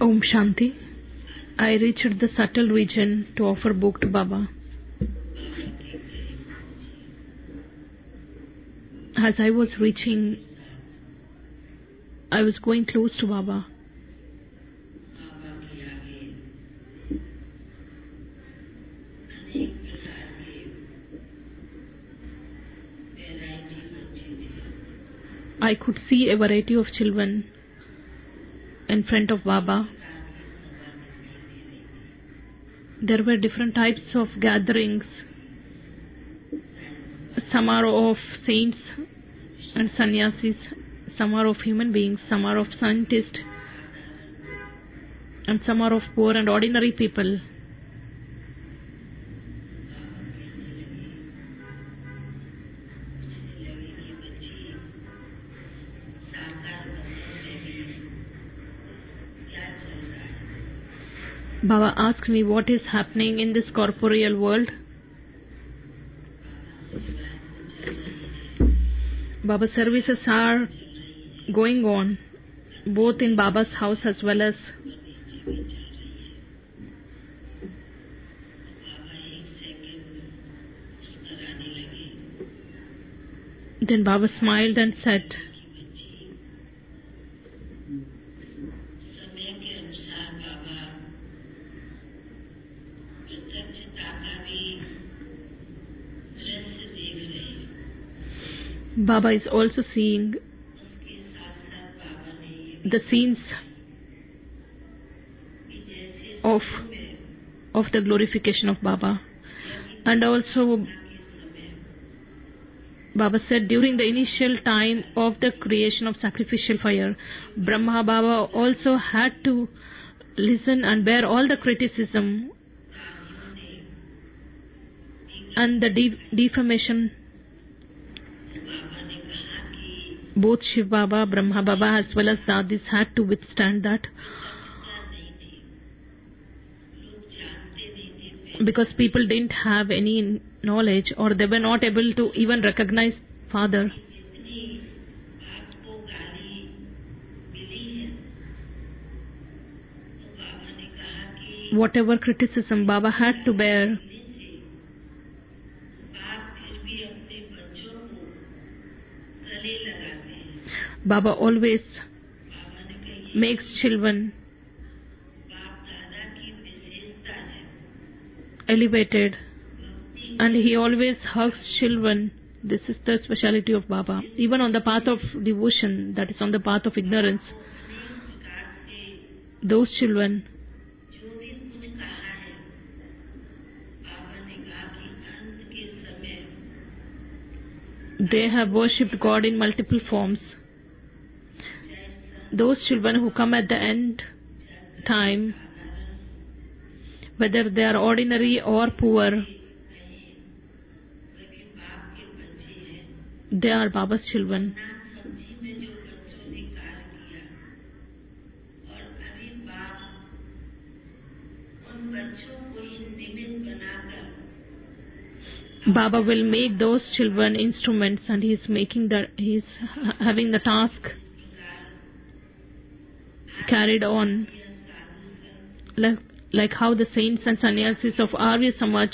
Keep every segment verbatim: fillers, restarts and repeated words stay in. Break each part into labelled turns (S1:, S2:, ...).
S1: Om Shanti. I reached the subtle region to offer book to Baba. As I was reaching, I was going close to Baba. I could see a variety of children in front of Baba. There were different types of gatherings. Some are of saints and sannyasis, some are of human beings, some are of scientists, and some are of poor and ordinary people. Baba asked me what is happening in this corporeal world. Baba's services are going on both in Baba's house as well as then Baba smiled and said, Baba is also seeing the scenes of of the glorification of Baba. And also Baba said during the initial time of the creation of sacrificial fire, Brahma Baba also had to listen and bear all the criticism and the de- defamation. Both Shiv Baba, Brahma Baba as well as Dadis had to withstand that, because people didn't have any knowledge or they were not able to even recognize Father. Whatever criticism Baba had to bear, Baba always makes children elevated and he always hugs children. This is the speciality of Baba. Even on the path of devotion, that is on the path of ignorance, those children, they have worshipped God in multiple forms. Those children who come at the end time, whether they are ordinary or poor, they are Baba's children. Baba will make those children instruments, and he is making the he is having the task carried on, like, like how the saints and sannyasis of Arya Samaj,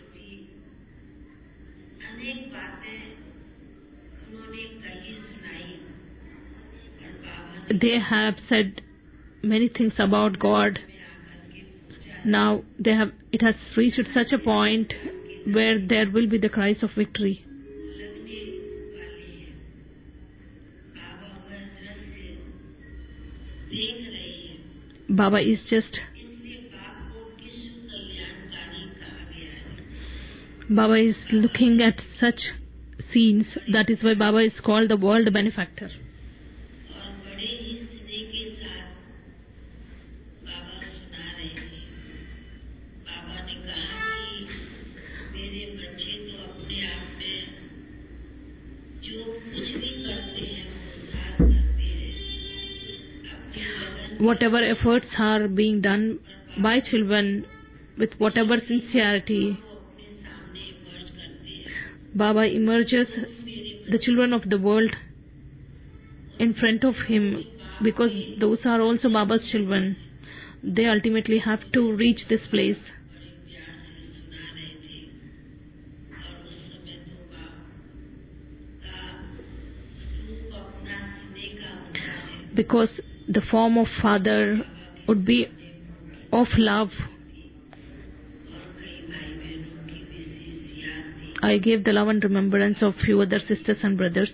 S1: they have said many things about God. Now they have it has reached such a point where there will be the cries of victory. Baba is just Baba is looking at such scenes. That is why Baba is called the world benefactor. Whatever efforts are being done by children with whatever sincerity, Baba emerges the children of the world in front of him, because those are also Baba's children. they ultimately have to reach this place. Because the form of Father would be of love. I gave the love and remembrance of few other sisters and brothers.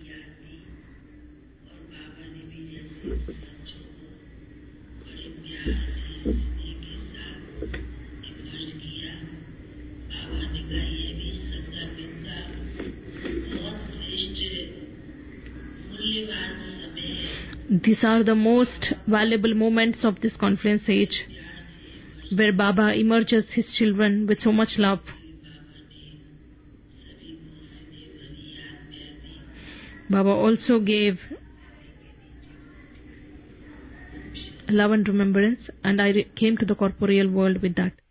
S1: These are the most valuable moments of this conference age, where Baba emerges his children with so much love. Baba also gave love and remembrance, and I came to the corporeal world with that.